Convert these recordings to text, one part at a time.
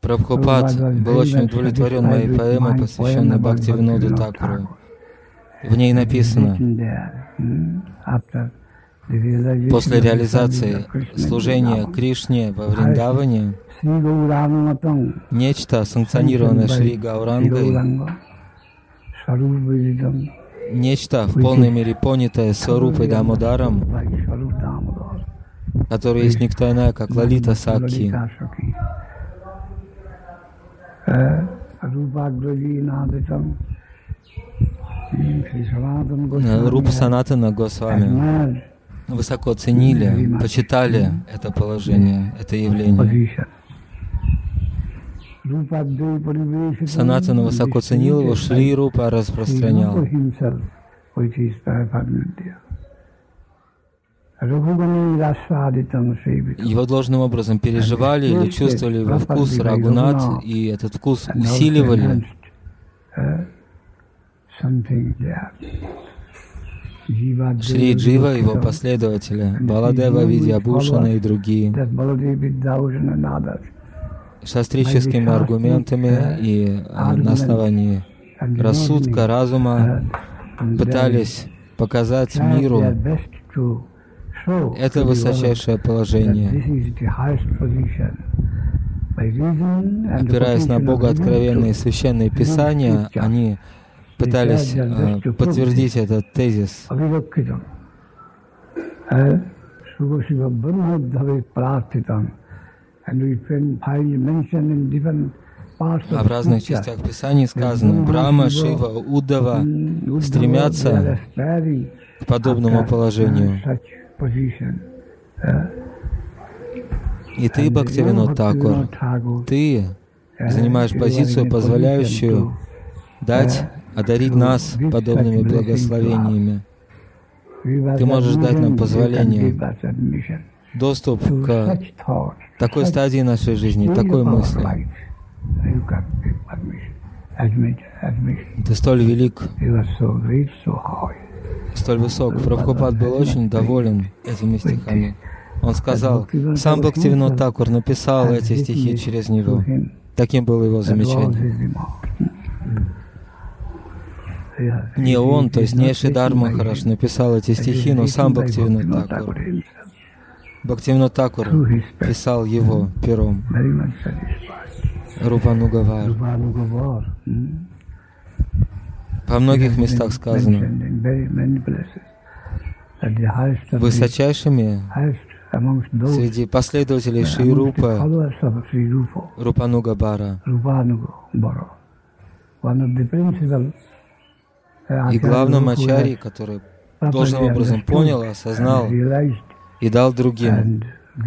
Прабхупад был очень удовлетворен моей поэмой, посвященной Бхактивиноду Такуру. В ней написано: после реализации служения Кришне во Вриндаване, нечто, санкционированное Шри Гаурангой, нечто в полной мере понятое Сварупой Дамодаром, который есть никто иная, как Лалита Сакхи. Рупа Санатана Госвами высоко ценили, почитали это положение, это явление. Санатана высоко ценил его, Шри Рупа распространял. Его должным образом переживали или чувствовали его вкус Рагунат, и этот вкус усиливали. Шри Джива, его последователи, Баладева, Видьябушана и другие, шастрическими аргументами и на основании рассудка, разума пытались показать миру это высочайшее положение. Опираясь на богооткровенные священные писания, они пытались подтвердить этот тезис. А в разных частях Писаний сказано: Брахма, Шива, Уддава стремятся к подобному положению. И ты, Бхактивинод Такур, ты занимаешь позицию, позволяющую одарить нас подобными благословениями. Ты можешь дать нам позволение, доступ к такой стадии нашей жизни, такой мысли. Ты столь велик, столь высок. Прабхупад был очень доволен этими стихами. Он сказал, сам Бхактивинод Такур написал эти стихи через него. Таким было его замечание. Не он, то есть не Шридар Махарадж написал эти стихи, но сам Бхактивинод Такур. Бхактивинод Такур писал его пером. Рупанугавар. Во многих местах сказано: высочайшими среди последователей Шри Рупы Рупанугабара и главным ачарьей, который должным образом понял, осознал и дал другим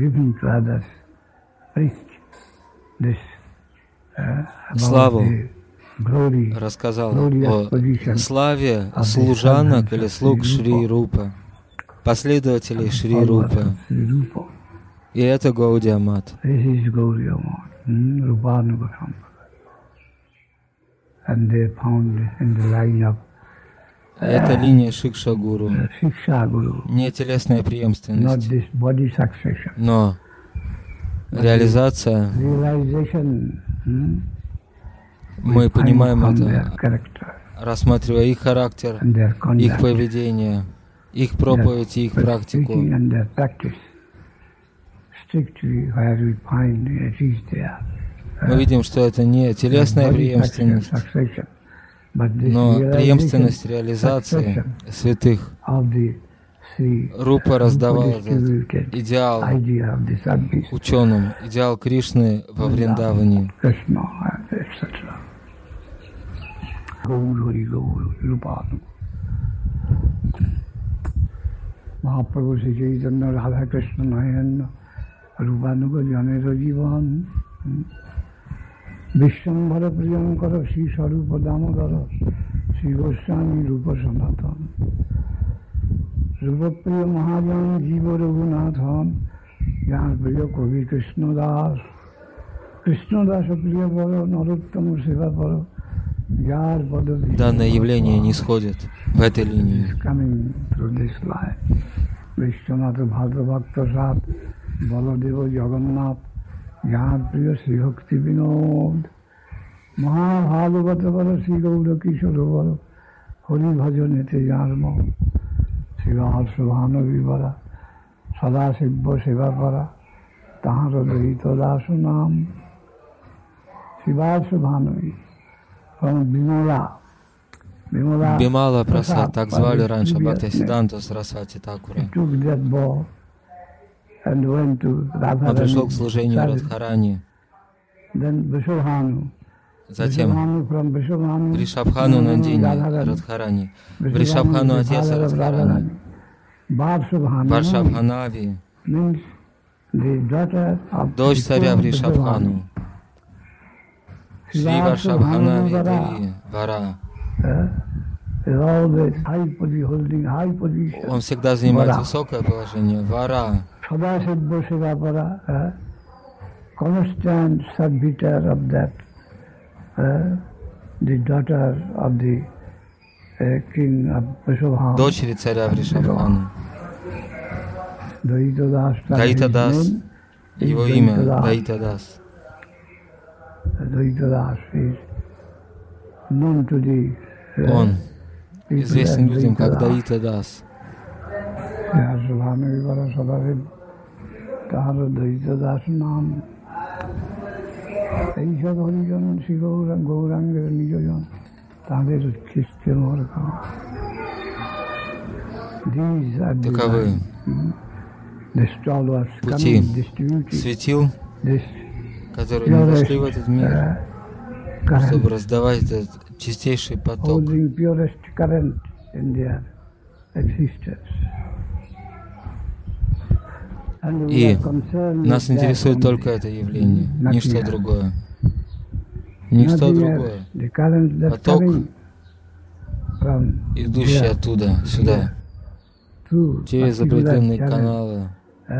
славу, рассказал о славе служанок или слуг Шри Рупы, последователей Шри Рупы. И это Гаудия Мат. Это линия Шикша Гуру, не телесная преемственность, но реализация. Мы понимаем это, рассматривая их характер, их поведение, их проповедь и их практику. Мы видим, что это не телесная преемственность, но преемственность реализации святых. Рупа раздавал этот идеал ученым, идеал Кришны во Вриндаване. Mahaprabhu Sri Chaitanya Radha Krishna Nayana Rupanuga Janera Jivan Vishwambhara Priyankara Sri Sarupa Damodara Sri Goswami Rupa Sanatan Rupa Priya Mahajan Jiva Raghunathan Jan Priya Kavi Krishna Das Priya Para Narottama Seva Para Данное явление не сходит в этой линии. Jnana Priya Sri Bhakti Vinod Mahabhagavata Vara Sri Gaura Kishora Vara Hari Bhajanete Jarma Siva Subhana Vivara Sada Sibba Siva Para Tahara Dahita Dasunam Siva Subhana from Bimala. Бимала Прасад, так звали раньше Бхактисиддханту Сарасвати Такура. Он пришел к служению Радхарани. Затем Вришабхану Нандини Радхарани, Вришабхану отец Радхарани, Варшабханави, дочь царя Вришабхану, Шри Варшабханави Деви Вара. Он всегда занимает высокое положение. Вара. Constant servitor of that, the daughter of the king of Vrishabhanu. Дочери царя Вришабхану. Даита Дас. Его имя Даита Дас. Даита Дас is known to the Он известен людям как Даита Дас. Vrishabhanu Vivara Sadasiv Tahara Даита Дас Nam. এইসব হরিজন শ্রী গৌরাঙ্গের নিজজন তাদের খ্রিস্টান таковы пути светил, которые не вошли в этот мир, чтобы раздавать этот чистейший поток. И нас интересует только это явление, ничто другое. Ничто другое. Поток, идущий оттуда, сюда, через определенные каналы.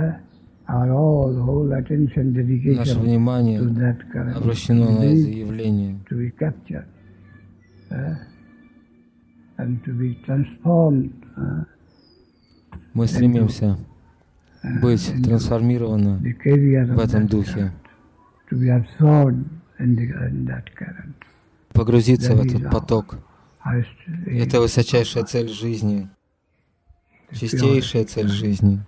Наше внимание обращено на это явление. Мы стремимся быть трансформированы в этом духе, погрузиться в этот поток. Это высочайшая цель жизни, чистейшая цель жизни.